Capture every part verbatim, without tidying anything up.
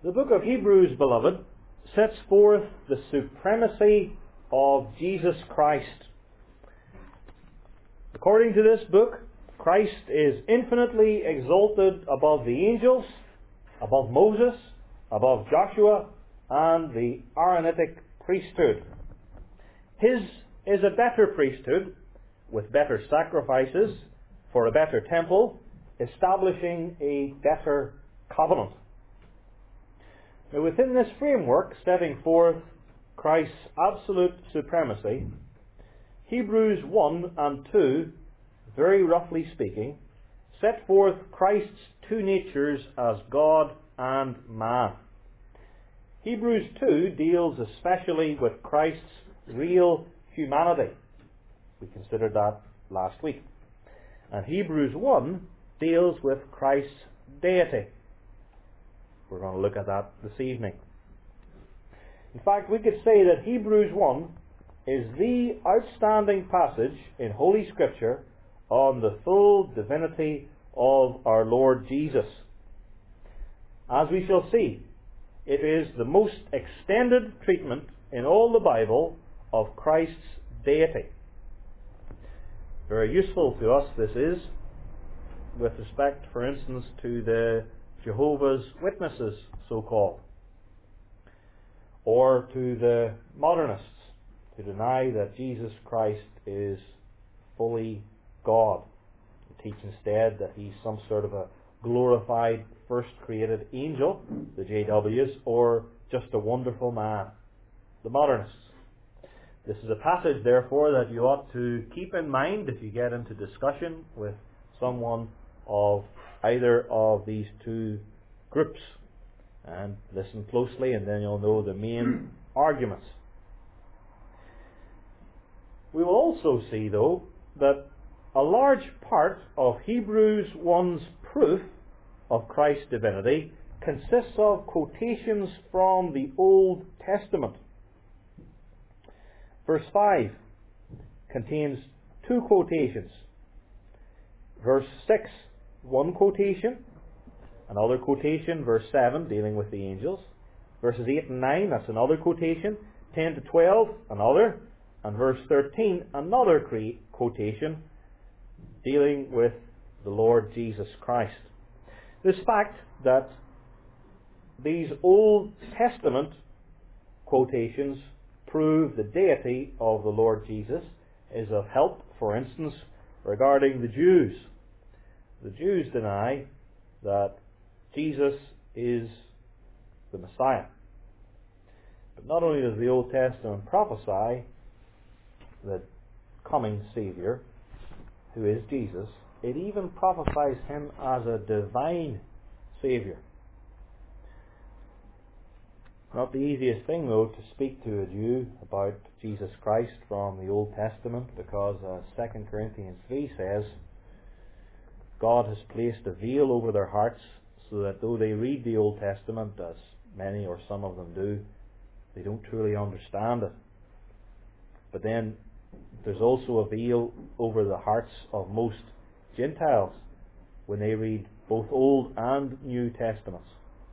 The book of Hebrews, beloved, sets forth the supremacy of Jesus Christ. According to this book, Christ is infinitely exalted above the angels, above Moses, above Joshua, and the Aaronitic priesthood. His is a better priesthood, with better sacrifices for a better temple, establishing a better covenant. Now, within this framework, setting forth Christ's absolute supremacy, Hebrews one and two, very roughly speaking, set forth Christ's two natures as God and man. Hebrews two deals especially with Christ's real humanity. We considered that last week. And Hebrews one deals with Christ's deity. We're going to look at that this evening. In fact, we could say that Hebrews one is the outstanding passage in Holy Scripture on the full divinity of our Lord Jesus. As we shall see, it is the most extended treatment in all the Bible of Christ's deity. Very useful to us this is, with respect, for instance, to the Jehovah's Witnesses, so-called, or to the modernists who deny that Jesus Christ is fully God. They teach instead that he's some sort of a glorified first created angel, the J Ws, or just a wonderful man, the modernists. This is a passage, therefore, that you ought to keep in mind if you get into discussion with someone of either of these two groups. And listen closely, and then you'll know the main arguments. We will also see, though, that a large part of Hebrews one's proof of Christ's divinity consists of quotations from the Old Testament. Verse five contains two quotations. Verse six, one quotation. Another quotation, verse seven, dealing with the angels. Verses eight and nine, that's another quotation. ten to twelve, another. And verse thirteen, another quotation, dealing with the Lord Jesus Christ. This fact that these Old Testament quotations prove the deity of the Lord Jesus is of help, for instance, regarding the Jews. The Jews deny that Jesus is the Messiah. But not only does the Old Testament prophesy the coming Saviour, who is Jesus, it even prophesies him as a divine Saviour. Not the easiest thing, though, to speak to a Jew about Jesus Christ from the Old Testament, because uh, Second Corinthians three says, God has placed a veil over their hearts, so that though they read the Old Testament, as many or some of them do, they don't truly understand it. But then there's also a veil over the hearts of most Gentiles when they read both Old and New Testaments.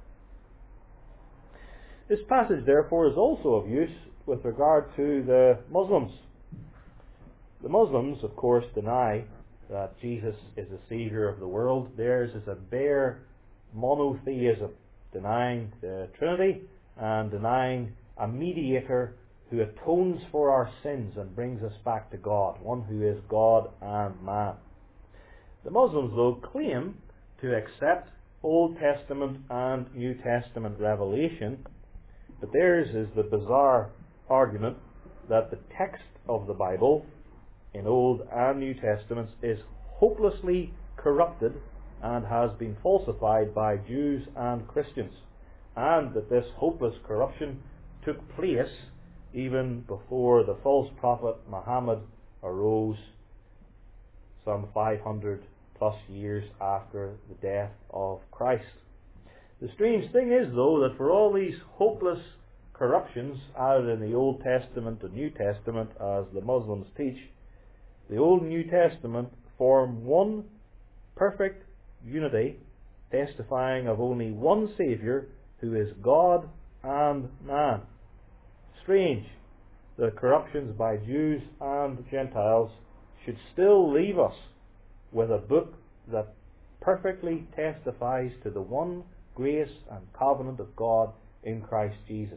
This passage, therefore, is also of use with regard to the Muslims. The Muslims, of course, deny that Jesus is the Saviour of the world. Theirs is a bare monotheism, denying the Trinity and denying a mediator who atones for our sins and brings us back to God, one who is God and man. The Muslims, though, claim to accept Old Testament and New Testament revelation, but theirs is the bizarre argument that the text of the Bible in Old and New Testaments is hopelessly corrupted and has been falsified by Jews and Christians, and that this hopeless corruption took place even before the false prophet Muhammad arose some five hundred plus years after the death of Christ. The strange thing is, though, that for all these hopeless corruptions added in the Old Testament and New Testament, as the Muslims teach, the Old and New Testament form one perfect unity, testifying of only one Saviour who is God and man. Strange that corruptions by Jews and Gentiles should still leave us with a book that perfectly testifies to the one grace and covenant of God in Christ Jesus.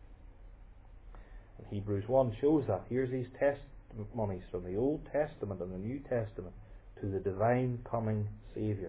And Hebrews one shows that. Here's these testimonies from the Old Testament and the New Testament to the divine coming Saviour.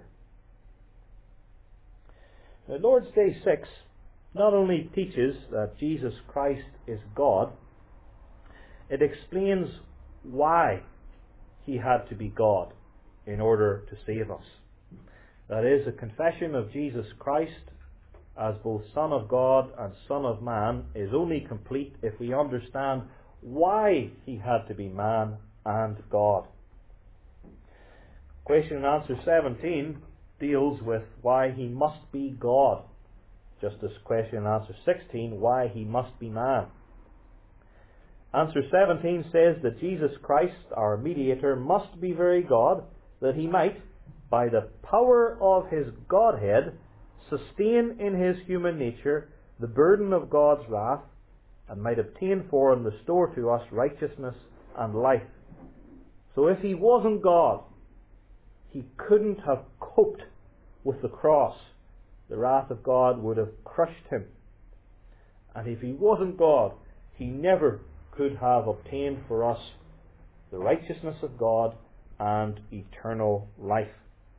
Now, Lord's Day six not only teaches that Jesus Christ is God, it explains why He had to be God in order to save us. That is, a confession of Jesus Christ as both Son of God and Son of Man is only complete if we understand why He had to be man and God. Question and answer seventeen deals with why He must be God, just as question and answer sixteen, why He must be man. Answer seventeen says that Jesus Christ, our mediator, must be very God, that He might, by the power of His Godhead, sustain in His human nature the burden of God's wrath, and might obtain for and restore to us righteousness and life. So if He wasn't God, He couldn't have coped with the cross. The wrath of God would have crushed Him. And if He wasn't God, He never could have obtained for us the righteousness of God and eternal life.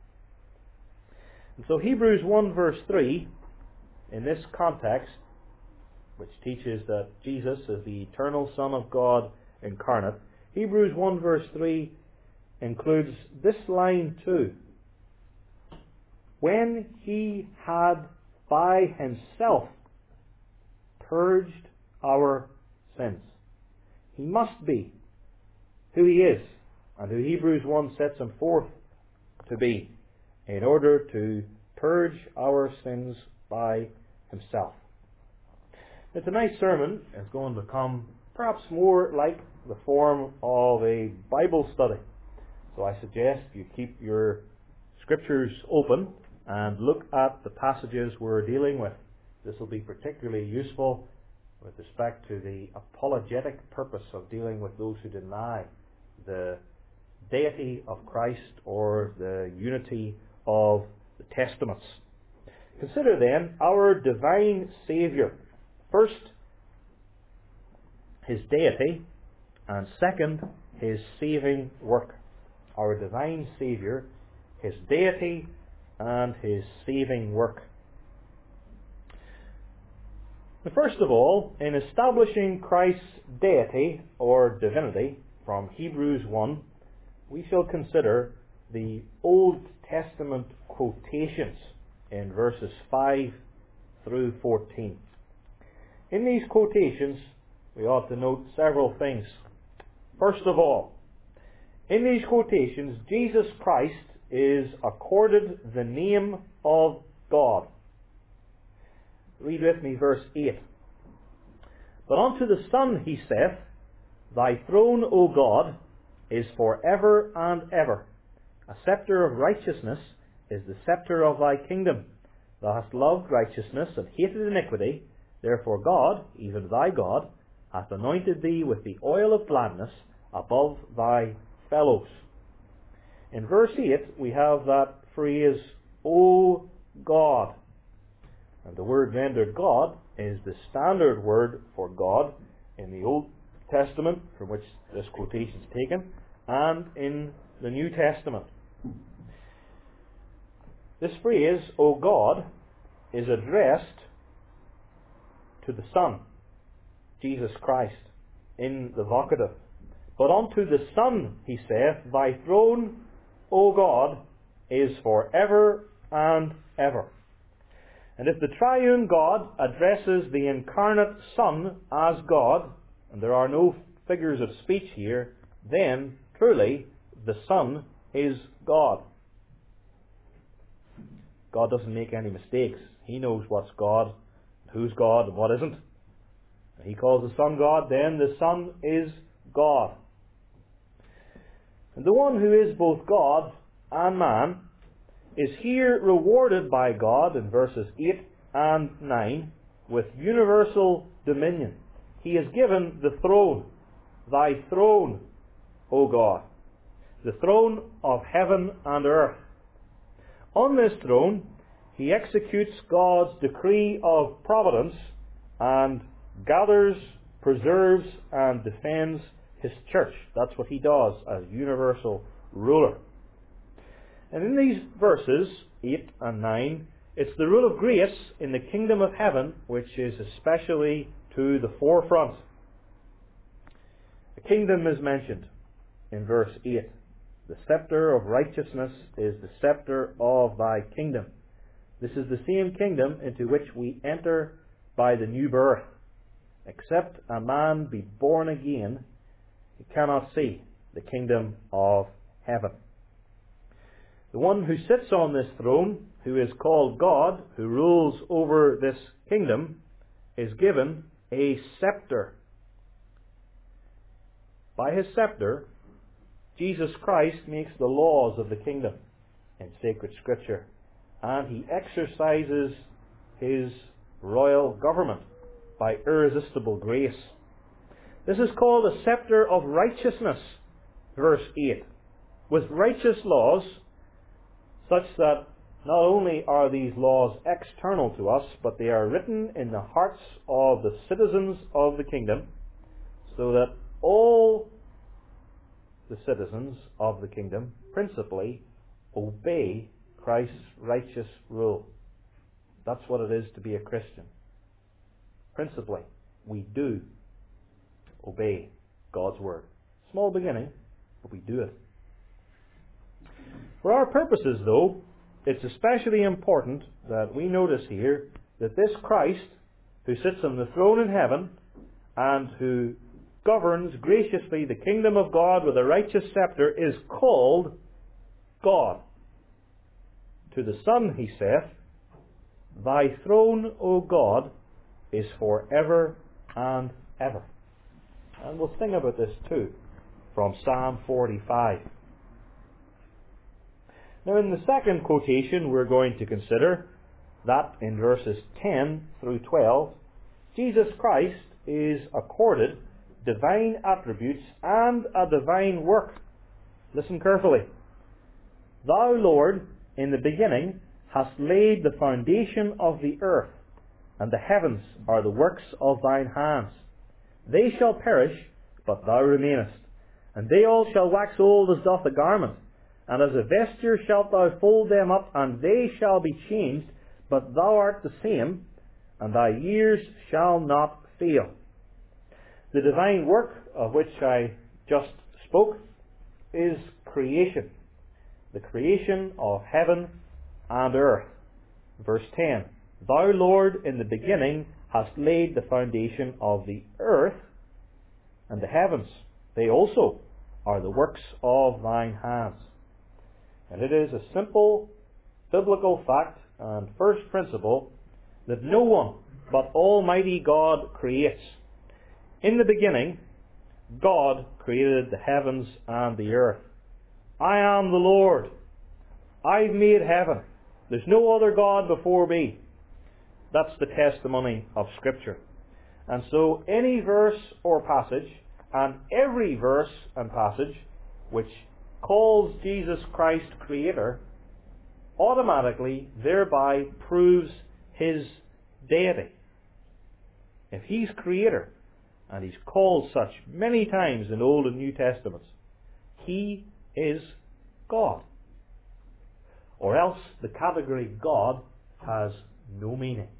And so Hebrews one verse three, in this context, which teaches that Jesus is the eternal Son of God incarnate, Hebrews one verse three includes this line too. When He had by Himself purged our sins. He must be who He is, and who Hebrews one sets Him forth to be, in order to purge our sins by Himself. Now, tonight's sermon is going to become perhaps more like the form of a Bible study. So I suggest you keep your scriptures open and look at the passages we're dealing with. This will be particularly useful with respect to the apologetic purpose of dealing with those who deny the deity of Christ or the unity of the Testaments. Consider then our divine Saviour. First, His deity, and second, His saving work. Our divine Saviour, His deity, and His saving work. First of all, in establishing Christ's deity or divinity from Hebrews one, we shall consider the Old Testament quotations in verses five through fourteen. In these quotations, we ought to note several things. First of all, in these quotations, Jesus Christ is accorded the name of God. Read with me verse eight. But unto the Son He saith, Thy throne, O God, is for ever and ever. A scepter of righteousness is the scepter of Thy kingdom. Thou hast loved righteousness and hated iniquity. Therefore God, even Thy God, hath anointed Thee with the oil of gladness above Thy fellows. In verse eight we have that phrase, O God. And the word rendered God is the standard word for God in the Old Testament, from which this quotation is taken, and in the New Testament. This phrase, O God, is addressed to the Son, Jesus Christ, in the vocative. But unto the Son He saith, Thy throne, O God, is for ever and ever. And if the triune God addresses the incarnate Son as God, and there are no figures of speech here, then truly the Son is God. God doesn't make any mistakes. He knows what's God, who's God, and what isn't. He calls the Son God, then the Son is God. And the one who is both God and man is here rewarded by God in verses eight and nine with universal dominion. He is given the throne, thy throne, O God, the throne of heaven and earth. On this throne, he executes God's decree of providence and gathers, preserves, and defends his church. That's what he does as universal ruler. And in these verses, eight and nine, it's the rule of grace in the kingdom of heaven which is especially to the forefront. The kingdom is mentioned in verse eight. The scepter of righteousness is the scepter of thy kingdom. This is the same kingdom into which we enter by the new birth. Except a man be born again, he cannot see the kingdom of heaven. The one who sits on this throne, who is called God, who rules over this kingdom, is given a scepter. By his scepter, Jesus Christ makes the laws of the kingdom in sacred scripture, and he exercises his royal government by irresistible grace. This is called a scepter of righteousness, verse eight, with righteous laws, such that not only are these laws external to us, but they are written in the hearts of the citizens of the kingdom, so that all the citizens of the kingdom principally obey Christ's righteous rule. That's what it is to be a Christian. Principally, we do obey God's word. Small beginning, but we do it. For our purposes, though, it's especially important that we notice here that this Christ, who sits on the throne in heaven and who governs graciously the kingdom of God with a righteous scepter, is called God. To the Son he saith, thy throne, O God, is for ever and ever. And we'll sing about this too from Psalm forty-five. Now in the second quotation we're going to consider, that in verses ten through twelve, Jesus Christ is accorded divine attributes and a divine work. Listen carefully. Thou, Lord, in the beginning hast laid the foundation of the earth, and the heavens are the works of thine hands. They shall perish, but thou remainest, and they all shall wax old as doth a garment, and as a vesture shalt thou fold them up, and they shall be changed, but thou art the same, and thy years shall not fail. The divine work of which I just spoke is creation. The creation of heaven and earth. Verse ten. Thou, Lord, in the beginning hast laid the foundation of the earth, and the heavens, they also are the works of thine hands. And it is a simple biblical fact and first principle that no one but Almighty God creates. In the beginning, God created the heavens and the earth. I am the Lord. I've made heaven. There's no other God before me. That's the testimony of Scripture. And so any verse or passage, and every verse and passage which calls Jesus Christ Creator, automatically thereby proves His deity. If He's Creator, and He's called such many times in Old and New Testaments, He is God. Or else the category God has no meaning.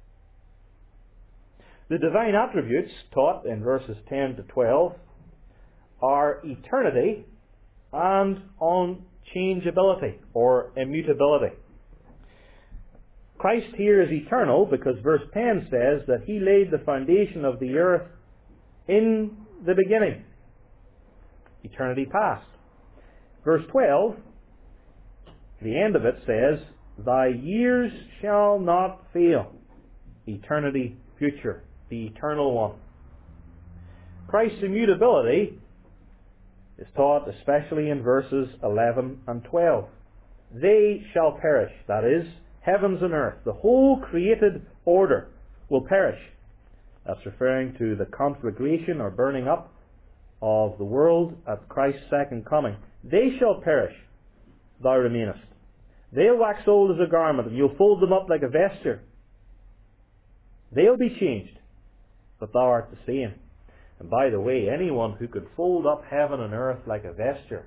The divine attributes taught in verses ten to twelve are eternity and unchangeability or immutability. Christ here is eternal because verse ten says that He laid the foundation of the earth in the beginning. Eternity past. Verse twelve, the end of it says, thy years shall not fail. Eternity future. The eternal one. Christ's immutability is taught especially in verses eleven and twelve. They shall perish, that is, heavens and earth, the whole created order, will perish. That's referring to the conflagration or burning up of the world at Christ's second coming. They shall perish, thou remainest. They'll wax old as a garment, and you'll fold them up like a vesture. They'll be changed, but thou art the same. And by the way, anyone who could fold up heaven and earth like a vesture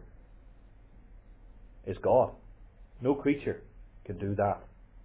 is God. No creature can do that.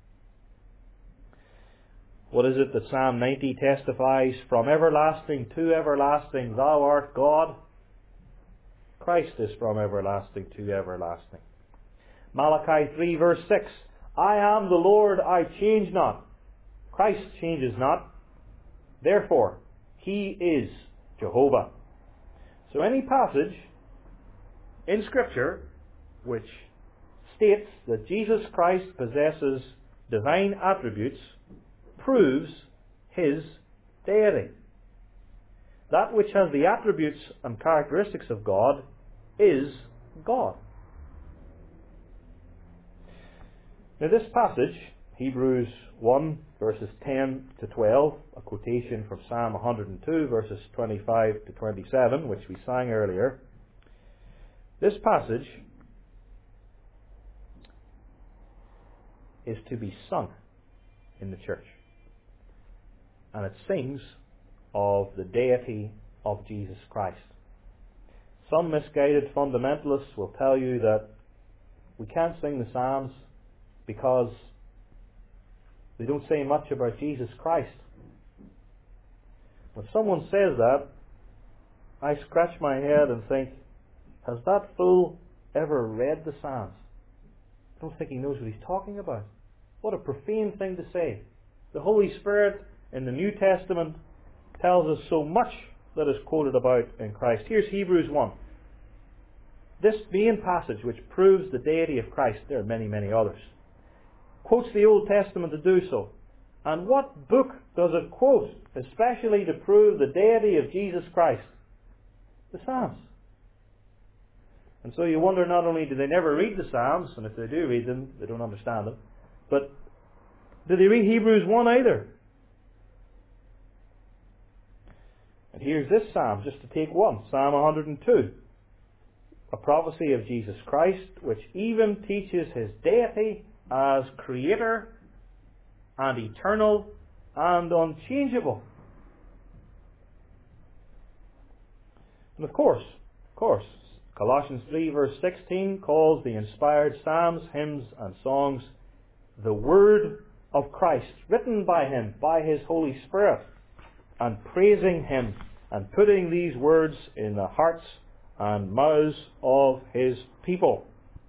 What is it that Psalm ninety testifies? From everlasting to everlasting, thou art God. Christ is from everlasting to everlasting. Malachi three verse six, I am the Lord, I change not. Christ changes not. Therefore, He is Jehovah. So any passage in Scripture which states that Jesus Christ possesses divine attributes proves His deity. That which has the attributes and characteristics of God is God. Now this passage, Hebrews one verses ten to twelve, a quotation from Psalm one hundred two verses twenty-five to twenty-seven, which we sang earlier. This passage is to be sung in the church. And it sings of the deity of Jesus Christ. Some misguided fundamentalists will tell you that we can't sing the Psalms because they don't say much about Jesus Christ. When someone says that, I scratch my head and think, has that fool ever read the Psalms? I don't think he knows what he's talking about. What a profane thing to say. The Holy Spirit in the New Testament tells us so much that is quoted about in Christ. Here's Hebrews one. This main passage which proves the deity of Christ, there are many, many others, quotes the Old Testament to do so. And what book does it quote, especially to prove the deity of Jesus Christ? The Psalms. And so you wonder, not only do they never read the Psalms, and if they do read them, they don't understand them, but do they read Hebrews one either? And here's this Psalm, just to take one, Psalm one hundred two. A prophecy of Jesus Christ, which even teaches His deity as Creator and eternal and unchangeable. And of course, of course, Colossians three verse sixteen calls the inspired psalms, hymns and songs the Word of Christ, written by Him, by His Holy Spirit, and praising Him and putting these words in the hearts and mouths of His people.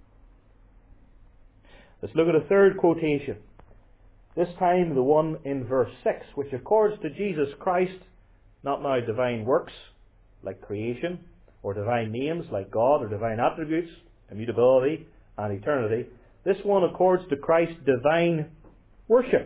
Let's look at a third quotation. This time the one in verse six, which accords to Jesus Christ not now divine works like creation, or divine names like God, or divine attributes, immutability and eternity. This one accords to Christ's divine worship.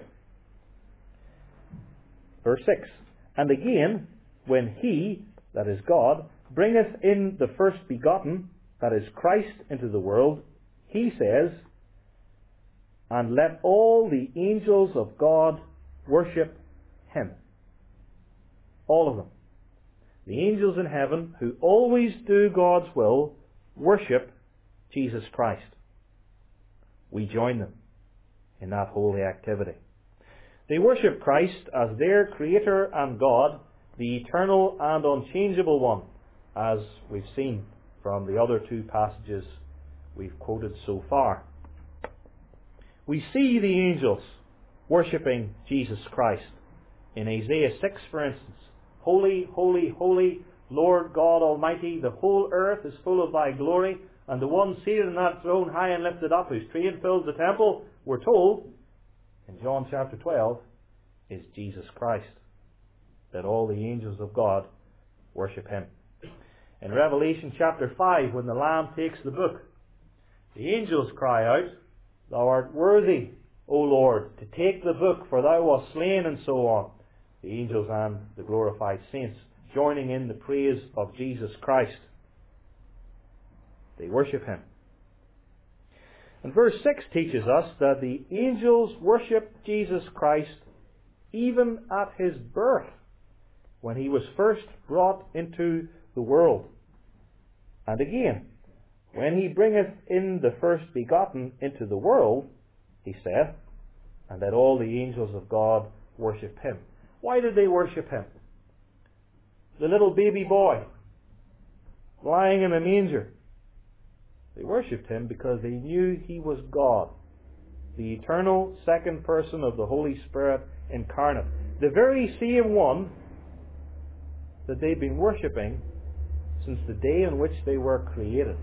Verse six. And again, when He, that is God, bringeth in the first begotten, that is Christ, into the world, He says, and let all the angels of God worship Him. All of them. The angels in heaven, who always do God's will, worship Jesus Christ. We join them in that holy activity. They worship Christ as their Creator and God, the eternal and unchangeable one, as we've seen from the other two passages we've quoted so far. We see the angels worshipping Jesus Christ. In Isaiah six, for instance, Holy, holy, holy, Lord God Almighty, the whole earth is full of Thy glory, and the one seated on that throne, high and lifted up, whose train fills the temple, we're told, in John chapter twelve, is Jesus Christ. That all the angels of God worship Him. In Revelation chapter five, when the Lamb takes the book, the angels cry out, Thou art worthy, O Lord, to take the book, for Thou wast slain, and so on. The angels and the glorified saints joining in the praise of Jesus Christ. They worship Him. And verse six teaches us that the angels worshipped Jesus Christ even at his birth, when he was first brought into the world. And again, when he bringeth in the first begotten into the world, he saith, and that all the angels of God worship him. Why did they worship him? The little baby boy lying in a manger. They worshipped him because they knew he was God, the eternal second person of the Holy Spirit incarnate, the very same one that they've been worshipping since the day in which they were created.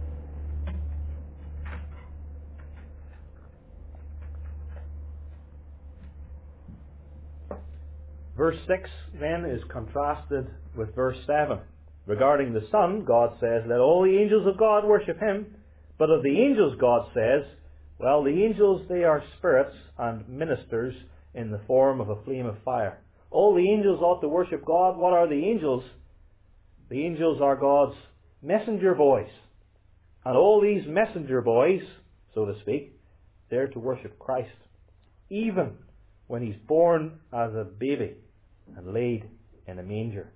Verse six then is contrasted with verse seven. Regarding the Son, God says, let all the angels of God worship him. But of the angels, God says, well, the angels, they are spirits and ministers in the form of a flame of fire. All the angels ought to worship God. What are the angels? The angels are God's messenger boys. And all these messenger boys, so to speak, they're to worship Christ, even when he's born as a baby and laid in a manger.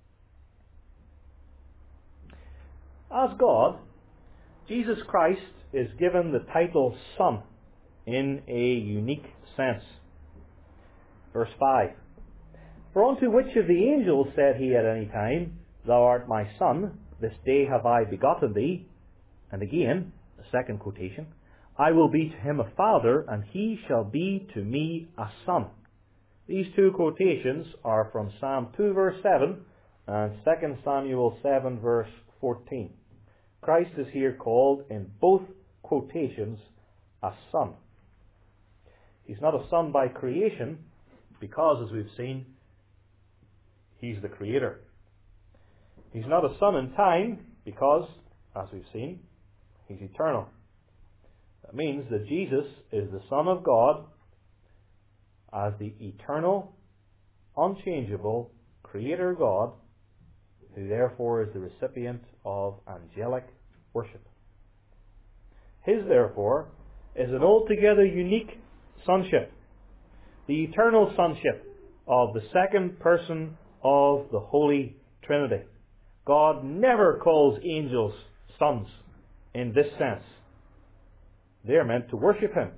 As God, Jesus Christ is given the title Son in a unique sense. Verse five. For unto which of the angels said he at any time, Thou art my Son, this day have I begotten thee? And again, the second quotation, I will be to him a father, and he shall be to me a son. These two quotations are from Psalm two verse seven and Second Samuel seven verse fourteen. Christ is here called in both quotations a son. He's not a son by creation, because, as we've seen, he's the creator. He's not a son in time, because, as we've seen, he's eternal. That means that Jesus is the Son of God as the eternal, unchangeable Creator God, who therefore is the recipient of angelic worship. His, therefore, is an altogether unique sonship, the eternal sonship of the second person of the Holy Trinity. God never calls angels sons in this sense. They're meant to worship him.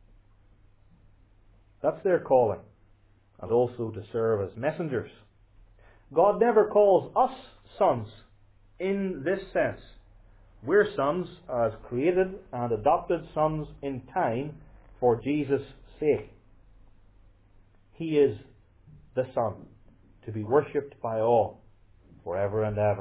That's their calling, and also to serve as messengers. God never calls us sons in this sense. We're sons as created and adopted sons in time for Jesus' sake. He is the Son, to be worshipped by all, forever and ever.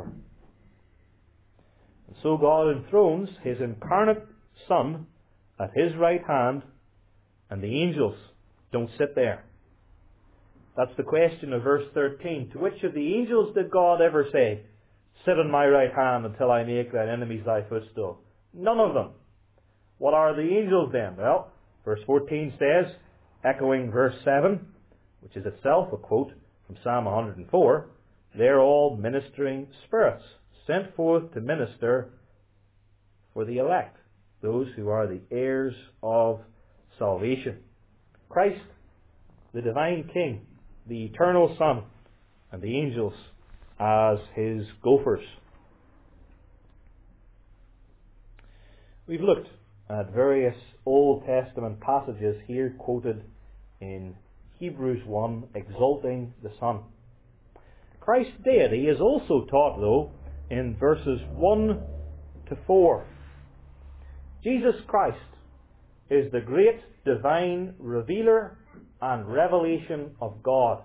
And so God enthrones his incarnate Son at his right hand, and the angels don't sit there. That's the question of verse thirteen. To which of the angels did God ever say, Sit on my right hand until I make thine enemies thy footstool? None of them. What are the angels then? Well, verse fourteen says, echoing verse seven, which is itself a quote from Psalm one hundred four, they're all ministering spirits, sent forth to minister for the elect, those who are the heirs of salvation. Christ, the divine King, the eternal Son, and the angels as his gophers. We've looked at various Old Testament passages here quoted in Hebrews one, exalting the Son. Christ's deity is also taught, though, in verses one to four. Jesus Christ is the great divine revealer and revelation of God.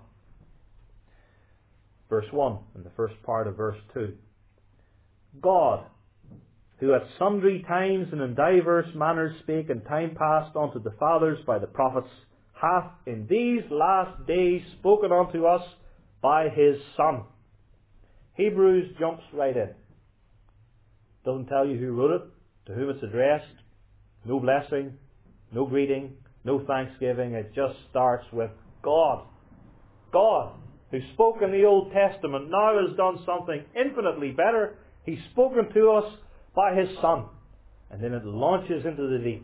Verse one, in the first part of verse two. God, who at sundry times and in divers manners spake in time past unto the fathers by the prophets, hath in these last days spoken unto us by his Son. Hebrews jumps right in. Doesn't tell you who wrote it, to whom it's addressed, no blessing, no greeting, no thanksgiving. It just starts with God. God, who spoke in the Old Testament, now has done something infinitely better. He's spoken to us by his Son. and then it launches into the deep.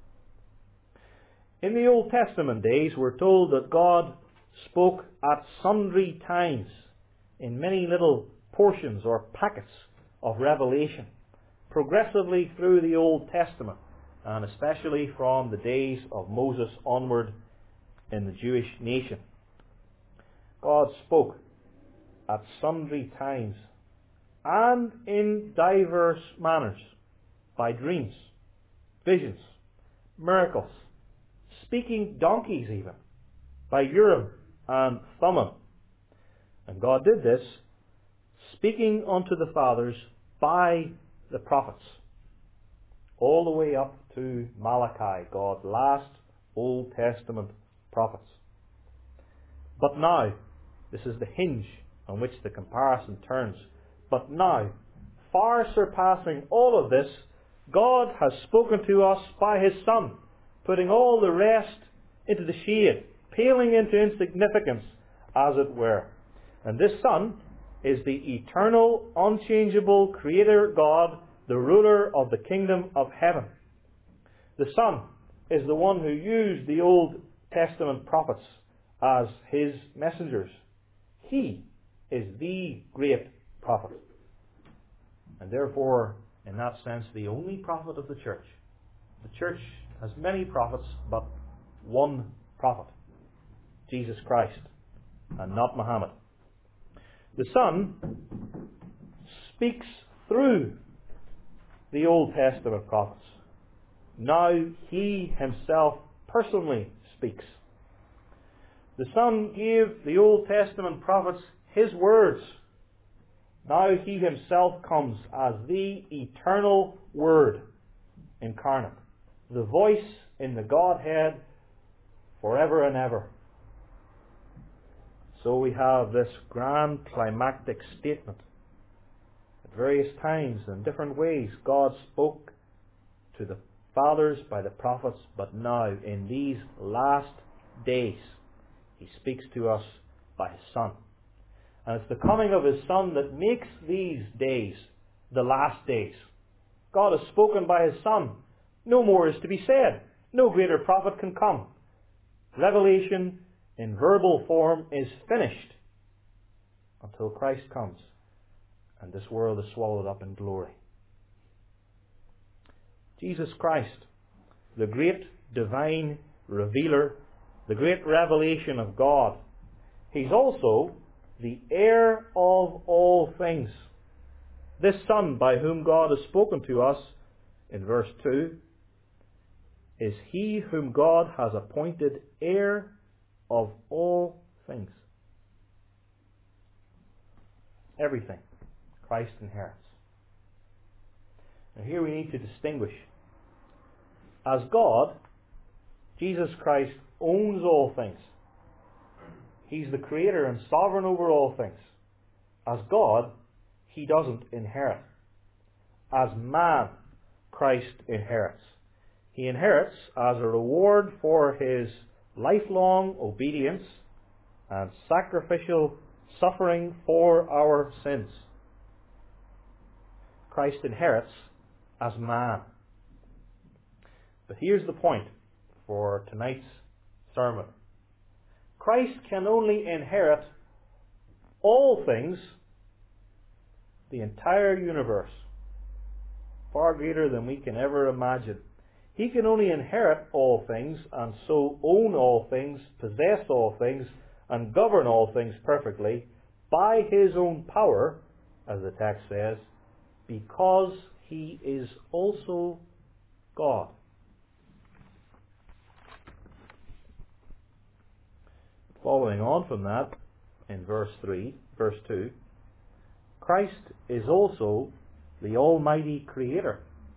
In the Old Testament days, we're told that God spoke at sundry times in many little portions or packets of revelation, progressively through the Old Testament, and especially from the days of Moses onward in the Jewish nation. God spoke at sundry times and in diverse manners, by dreams, visions, miracles, speaking donkeys even, by Urim and Thummim. And God did this, speaking unto the fathers by the prophets, all the way up to Malachi, God's last Old Testament prophets. But now, this is the hinge on which the comparison turns. But now, far surpassing all of this, God has spoken to us by His Son, putting all the rest into the shade, paling into insignificance, as it were. And this Son is the eternal, unchangeable Creator God, the ruler of the kingdom of heaven. The Son is the one who used the Old Testament prophets as His messengers. He is the great prophet, and therefore, in that sense, the only prophet of the church. The church has many prophets, but one prophet, Jesus Christ, and not Muhammad. The Son speaks through the Old Testament prophets. Now He Himself personally speaks. The Son gave the Old Testament prophets His words. Now He Himself comes as the eternal Word incarnate, the voice in the Godhead forever and ever. So we have this grand climactic statement. At various times and different ways, God spoke to the fathers by the prophets, but now, in these last days, He speaks to us by His Son. And it's the coming of His Son that makes these days the last days. God has spoken by His Son. No more is to be said. No greater prophet can come. Revelation in verbal form is finished until Christ comes and this world is swallowed up in glory. Jesus Christ, the great divine revealer, the great revelation of God, He's also the heir of all things. This Son, by whom God has spoken to us in verse two, is He whom God has appointed heir of all things. Everything Christ inherits. Now here we need to distinguish. As God, Jesus Christ owns all things. He's the Creator and sovereign over all things. As God, He doesn't inherit. As man, Christ inherits. He inherits as a reward for His lifelong obedience and sacrificial suffering for our sins. Christ inherits as man. But here's the point for tonight's sermon. Christ can only inherit all things, the entire universe, far greater than we can ever imagine. He can only inherit all things and so own all things, possess all things, and govern all things perfectly by His own power, as the text says, because He is also God. Following on from that, in verse three, verse two, Christ is also the Almighty Creator,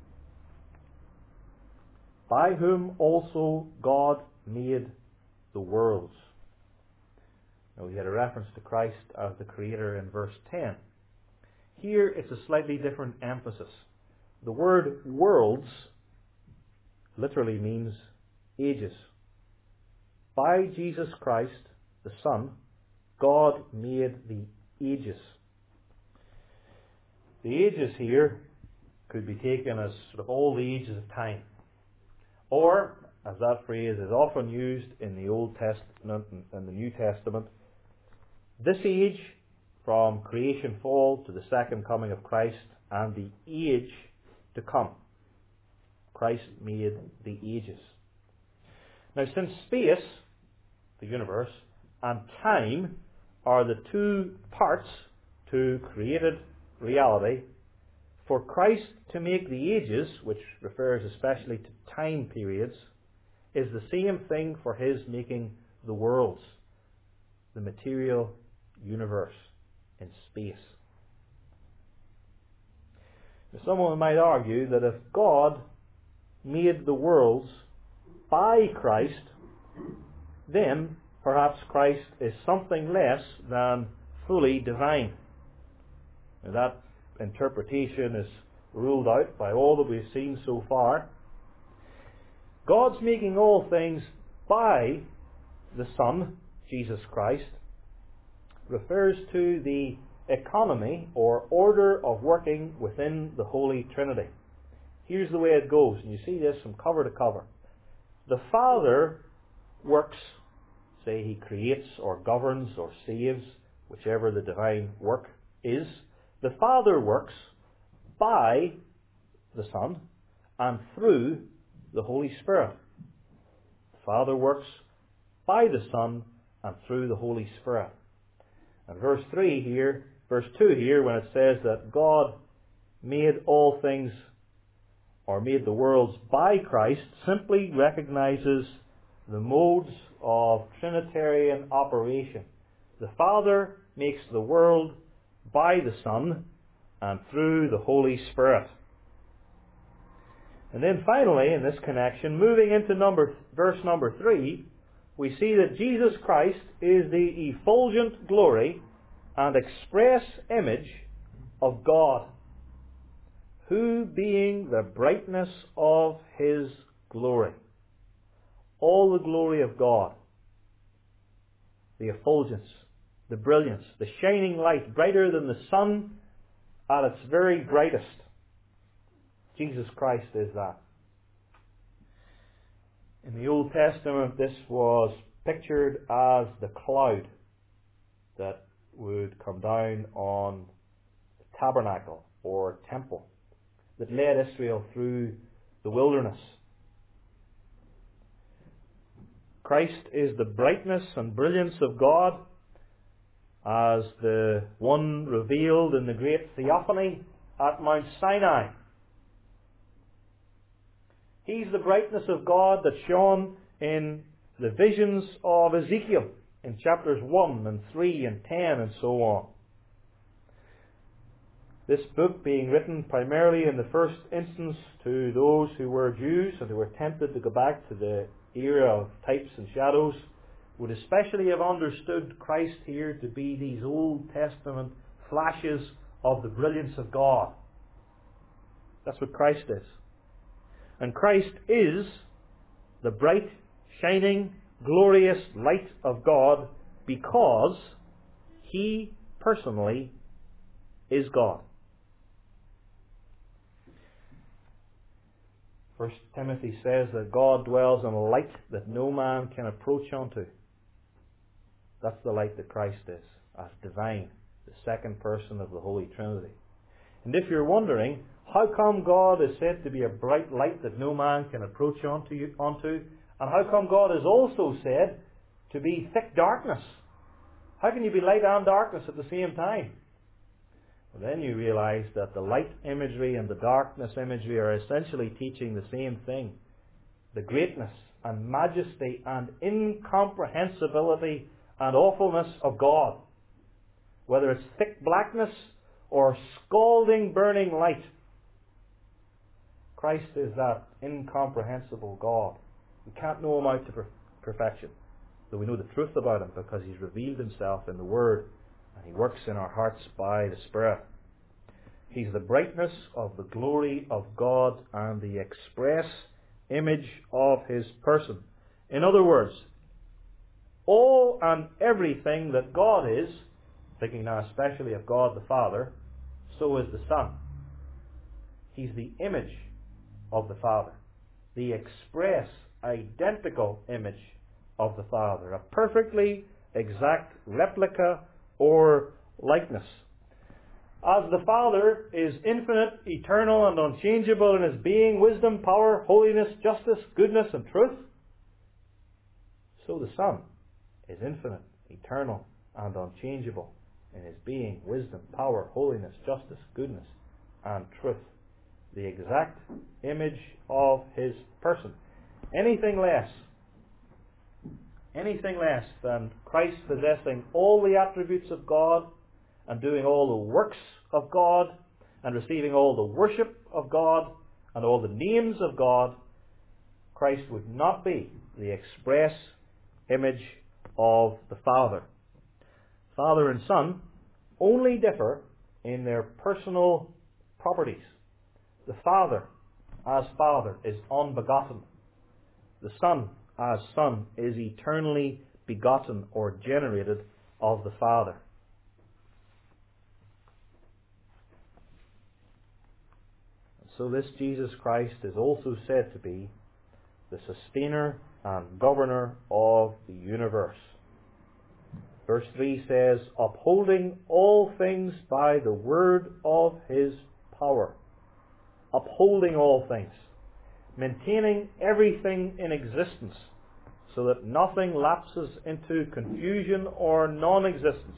by whom also God made the worlds. Now we had a reference to Christ as the Creator in verse ten. Here it's a slightly different emphasis. The word worlds literally means ages. By Jesus Christ, the Son, God made the ages. The ages here could be taken as sort of all the ages of time. Or, as that phrase is often used in the Old Testament and the New Testament, this age from creation fall to the second coming of Christ and the age to come. Christ made the ages. Now, since space, the universe, and time are the two parts to created reality, for Christ to make the ages, which refers especially to time periods, is the same thing for His making the worlds, the material universe in space. Someone might argue that if God made the worlds by Christ, then perhaps Christ is something less than fully divine. Now, that interpretation is ruled out by all that we've seen so far. God's making all things by the Son, Jesus Christ, refers to the economy or order of working within the Holy Trinity. Here's the way it goes, and you see this from cover to cover. The Father works, say He creates or governs or saves, whichever the divine work is. The Father works by the Son and through the Holy Spirit. The Father works by the Son and through the Holy Spirit. And verse three here, verse two here, when it says that God made all things or made the worlds by Christ, simply recognizes the modes of Trinitarian operation. The Father makes the world by the Son and through the Holy Spirit. And then finally, in this connection, moving into number, verse number three, we see that Jesus Christ is the effulgent glory and express image of God, who being the brightness of His glory. All the glory of God, the effulgence, the brilliance, the shining light, brighter than the sun at its very brightest. Jesus Christ is that. In the Old Testament, this was pictured as the cloud that would come down on the tabernacle or temple that led Israel through the wilderness. Christ is the brightness and brilliance of God as the one revealed in the great theophany at Mount Sinai. He's the brightness of God that shone in the visions of Ezekiel in chapters one and three and ten and so on. This book being written primarily in the first instance to those who were Jews and who were tempted to go back to the era of types and shadows, would especially have understood Christ here to be these Old Testament flashes of the brilliance of God. That's what Christ is. And Christ is the bright, shining, glorious light of God because He personally is God. First Timothy says that God dwells in a light that no man can approach unto. That's the light that Christ is, as divine, the second person of the Holy Trinity. And if you're wondering, how come God is said to be a bright light that no man can approach unto, you, onto, and how come God is also said to be thick darkness? How can you be light and darkness at the same time? Well, then you realize that the light imagery and the darkness imagery are essentially teaching the same thing. The greatness and majesty and incomprehensibility and awfulness of God. Whether it's thick blackness or scalding burning light, Christ is that incomprehensible God. We can't know Him out to per- perfection, though we know the truth about Him because He's revealed Himself in the Word and He works in our hearts by the Spirit. He's the brightness of the glory of God and the express image of His person. In other words, all and everything that God is, thinking now especially of God the Father, so is the Son. He's the image of the Father, the express, identical image of the Father, a perfectly exact replica or likeness. As the Father is infinite, eternal, and unchangeable in His being, wisdom, power, holiness, justice, goodness, and truth, so the Son is infinite, eternal, and unchangeable in His being, wisdom, power, holiness, justice, goodness, and truth. The exact image of His person. Anything less, anything less than Christ possessing all the attributes of God and doing all the works of God and receiving all the worship of God and all the names of God, Christ would not be the express image of the Father. Father and Son only differ in their personal properties. The Father, as Father, is unbegotten. The Son, as Son, is eternally begotten or generated of the Father. So this Jesus Christ is also said to be the sustainer and governor of the universe. Verse three says, upholding all things by the word of His power. Upholding all things. Maintaining everything in existence so that nothing lapses into confusion or non-existence.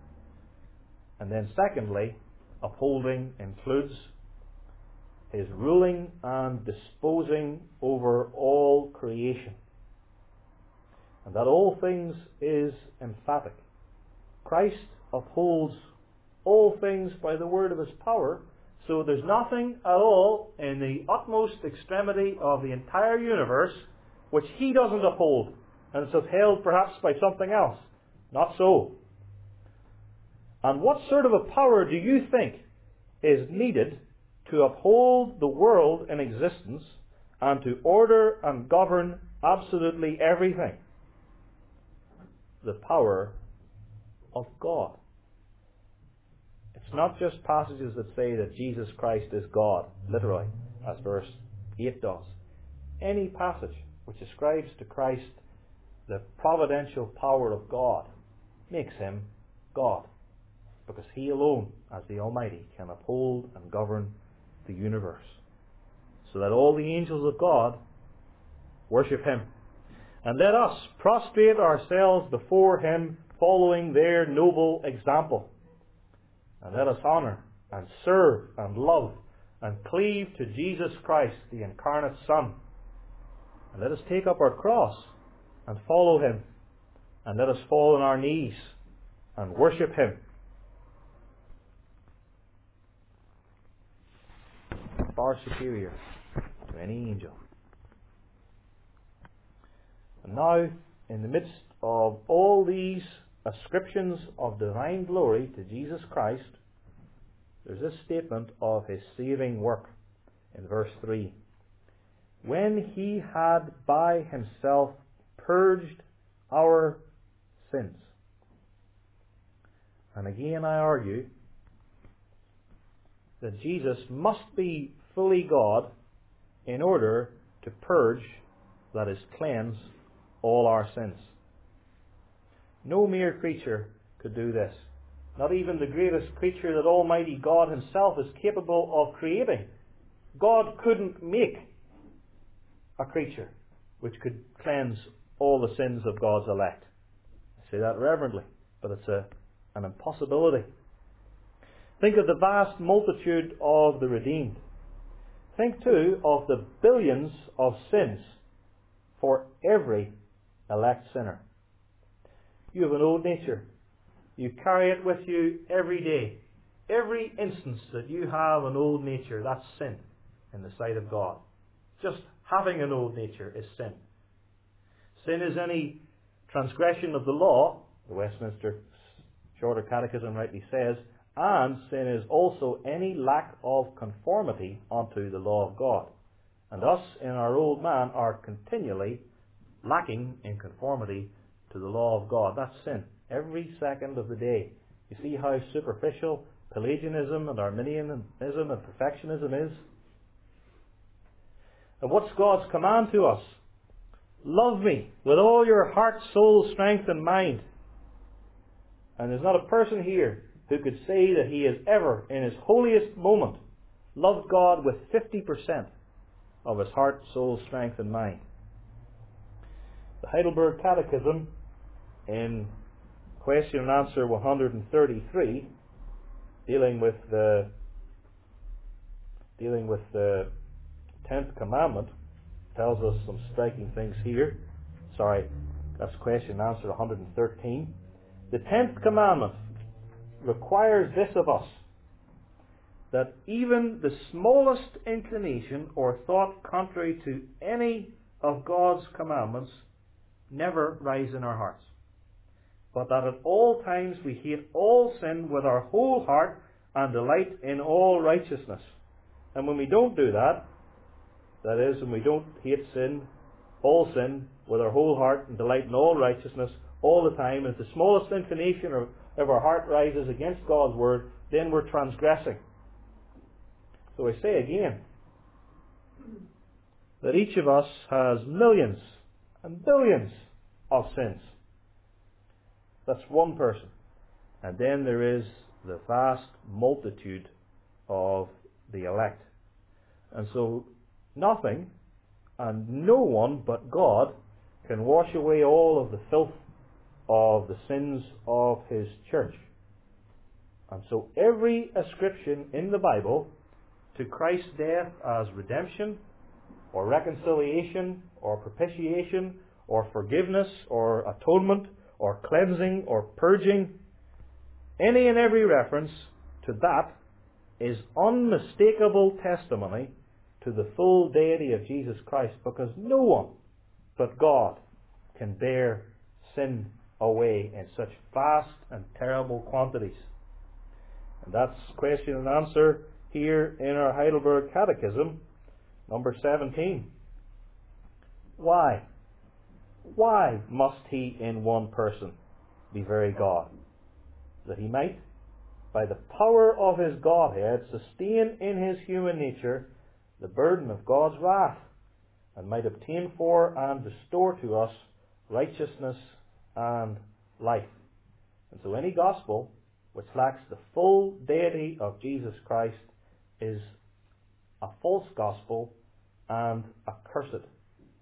And then secondly, upholding includes His ruling and disposing over all creation. And that all things is emphatic. Christ upholds all things by the word of His power, so there's nothing at all in the utmost extremity of the entire universe which He doesn't uphold, and it's upheld perhaps by something else. Not so. And what sort of a power do you think is needed to uphold the world in existence and to order and govern absolutely everything? The power of God. It's not just passages that say that Jesus Christ is God, literally, as verse eight does. Any passage which ascribes to Christ the providential power of God makes Him God, because He alone, as the Almighty, can uphold and govern the universe, so that all the angels of God worship Him. And let us prostrate ourselves before Him, following their noble example. And let us honour and serve and love and cleave to Jesus Christ, the incarnate Son. And let us take up our cross and follow Him. And let us fall on our knees and worship Him. Far superior to any angel. And now, in the midst of all these ascriptions of divine glory to Jesus Christ, there's this statement of His saving work in verse three. When He had by Himself purged our sins. And again I argue that Jesus must be fully God in order to purge, that is, cleanse, all our sins. No mere creature could do this. Not even the greatest creature that Almighty God Himself is capable of creating. God couldn't make a creature which could cleanse all the sins of God's elect. I say that reverently, but it's a, an impossibility. Think of the vast multitude of the redeemed. Think too of the billions of sins for every elect sinner. You have an old nature. You carry it with you every day. Every instance that you have an old nature, that's sin in the sight of God. Just having an old nature is sin. Sin is any transgression of the law, the Westminster Shorter Catechism rightly says, and sin is also any lack of conformity unto the law of God. And us in our old man are continually lacking in conformity to the law of God. That's sin. Every second of the day. You see how superficial Pelagianism and Arminianism and perfectionism is? And what's God's command to us? Love me with all your heart, soul, strength and mind. And there's not a person here who could say that he has ever, in his holiest moment, loved God with fifty percent of his heart, soul, strength and mind. The Heidelberg Catechism, in question and answer one hundred thirty-three, dealing with the dealing with the tenth commandment, tells us some striking things here. Sorry, that's question and answer one hundred thirteen. The tenth commandment requires this of us, that even the smallest inclination or thought contrary to any of God's commandments never rise in our hearts, but that at all times we hate all sin with our whole heart and delight in all righteousness. And when we don't do that, that is, when we don't hate sin, all sin, with our whole heart and delight in all righteousness all the time, if the smallest inclination of, of our heart rises against God's word, then we're transgressing. So I say again, that each of us has millions and billions of sins. That's one person. And then there is the vast multitude of the elect. And so nothing and no one but God can wash away all of the filth of the sins of His church. And so every ascription in the Bible to Christ's death as redemption, or reconciliation, or propitiation, or forgiveness, or atonement, or cleansing, or purging, any and every reference to that is unmistakable testimony to the full deity of Jesus Christ, because no one but God can bear sin away in such vast and terrible quantities. And that's question and answer here in our Heidelberg Catechism, number seventeen. Why? Why must He in one person be very God? That He might, by the power of His Godhead, sustain in His human nature the burden of God's wrath, and might obtain for and restore to us righteousness and life. And so any gospel which lacks the full deity of Jesus Christ is a false gospel and accursed. And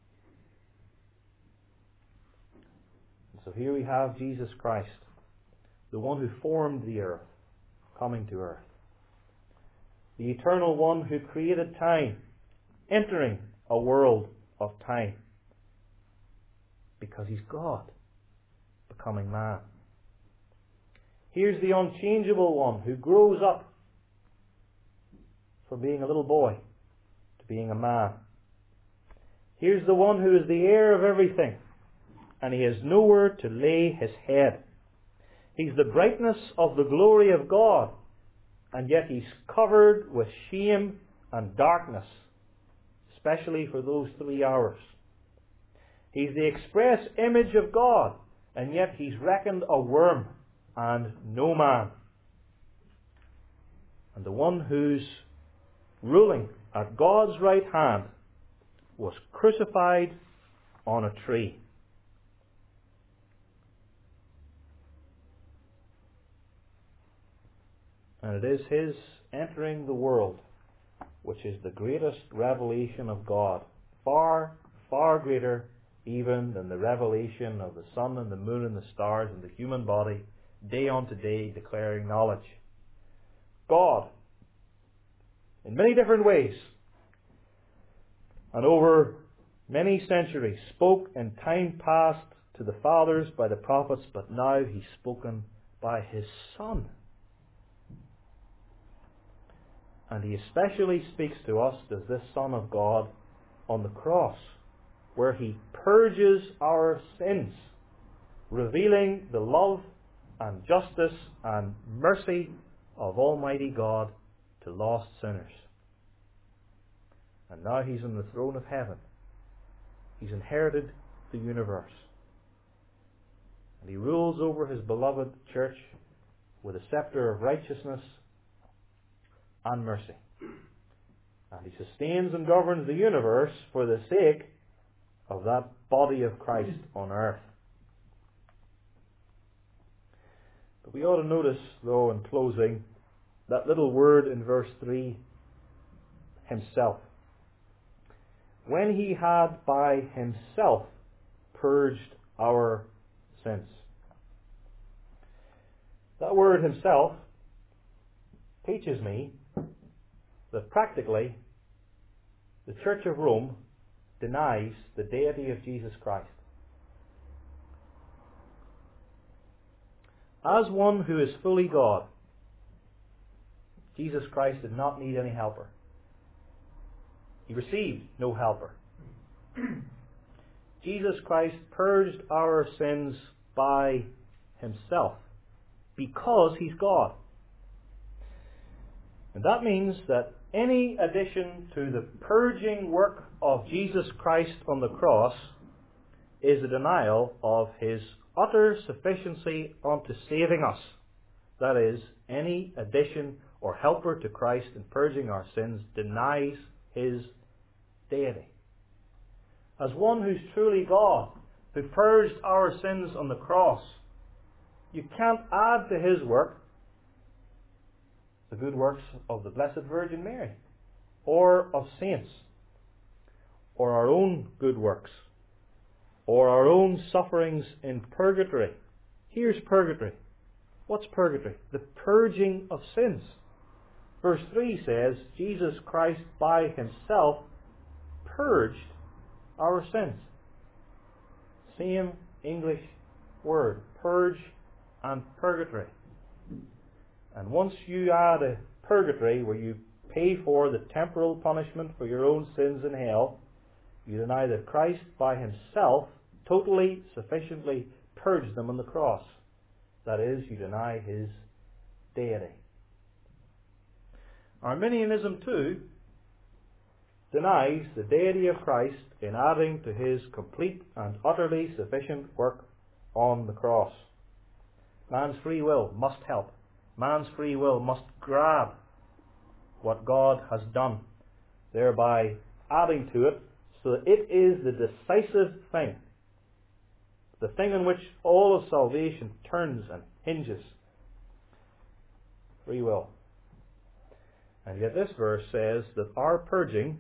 so here we have Jesus Christ, the one who formed the earth, coming to earth. The eternal one who created time, entering a world of time. Because He's God, becoming man. Here's the unchangeable one who grows up from being a little boy to being a man. Here's the one who is the heir of everything, and He has nowhere to lay His head. He's the brightness of the glory of God, and yet He's covered with shame and darkness, especially for those three hours. He's the express image of God, and yet He's reckoned a worm and no man. And the one who's ruling at God's right hand was crucified on a tree. And it is His entering the world which is the greatest revelation of God, far, far greater even than the revelation of the sun and the moon and the stars and the human body, day unto day declaring knowledge. God, in many different ways, and over many centuries, spoke in time past to the fathers by the prophets, but now He's spoken by His Son. And He especially speaks to us as this Son of God on the cross, where He purges our sins, revealing the love and justice and mercy of Almighty God to lost sinners. And now He's on the throne of heaven. He's inherited the universe. And He rules over His beloved church with a scepter of righteousness and mercy. And He sustains and governs the universe for the sake of that body of Christ on earth. But we ought to notice, though, in closing, that little word in verse three, Himself. When He had by Himself purged our sins. That word Himself teaches me that practically the Church of Rome denies the deity of Jesus Christ. As one who is fully God, Jesus Christ did not need any helper. He received no helper. Jesus Christ purged our sins by Himself because He's God. And that means that any addition to the purging work of Jesus Christ on the cross is a denial of His utter sufficiency unto saving us. That is, any addition or helper to Christ in purging our sins denies His deity. As one who's truly God, who purged our sins on the cross, you can't add to His work the good works of the Blessed Virgin Mary, or of saints, or our own good works, or our own sufferings in purgatory. Here's purgatory. What's purgatory? The purging of sins. Verse three says, Jesus Christ by Himself purged our sins. Same English word, purge and purgatory. And once you add a purgatory where you pay for the temporal punishment for your own sins in hell, you deny that Christ by Himself totally, sufficiently purged them on the cross. That is, you deny His deity. Arminianism too denies the deity of Christ in adding to His complete and utterly sufficient work on the cross. Man's free will must help. Man's free will must grab what God has done, thereby adding to it so that it is the decisive thing, the thing on which all of salvation turns and hinges. Free will. And yet this verse says that our purging,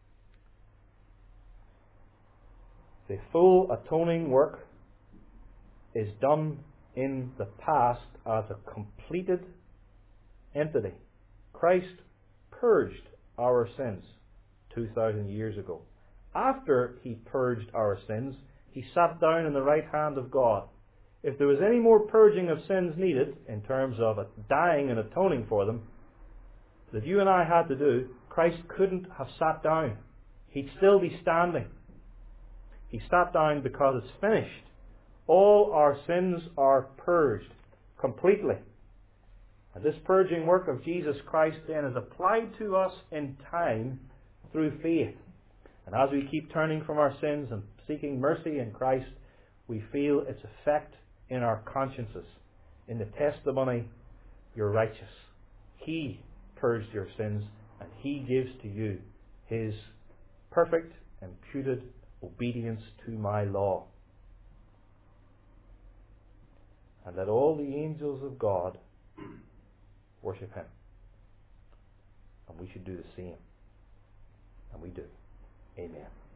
the full atoning work, is done in the past as a completed entity. Christ purged our sins two thousand years ago. After He purged our sins, He sat down in the right hand of God. If there was any more purging of sins needed, in terms of dying and atoning for them, that you and I had to do, Christ couldn't have sat down. He'd still be standing. He sat down because it's finished. All our sins are purged completely. And this purging work of Jesus Christ then is applied to us in time through faith. And as we keep turning from our sins and seeking mercy in Christ, we feel its effect in our consciences, in the testimony, you're righteous. He purged your sins, and He gives to you His perfect, imputed obedience to my law. And let all the angels of God worship Him. And we should do the same. And we do. Amen.